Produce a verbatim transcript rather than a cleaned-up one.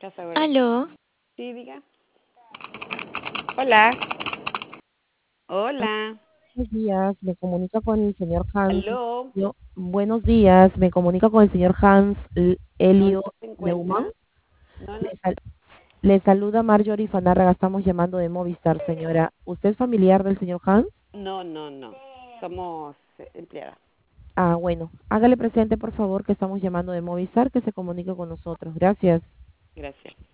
Casa Gore. Aló, Sí, diga. Hola. Hola. Buenos días, me comunica con el señor Hans. Aló. Yo- buenos días, me comunica con el señor Hans L- No, no Elio se Leumann. encuentra. No, no. Le, sal- le saluda Marjorie Fanárraga, estamos llamando de Movistar, señora. ¿Usted es familiar del señor Hans? No, no, no. Somos eh, empleadas. Ah, bueno, hágale presente, por favor, que estamos llamando de Movistar, que se comunique con nosotros. Gracias. Gracias.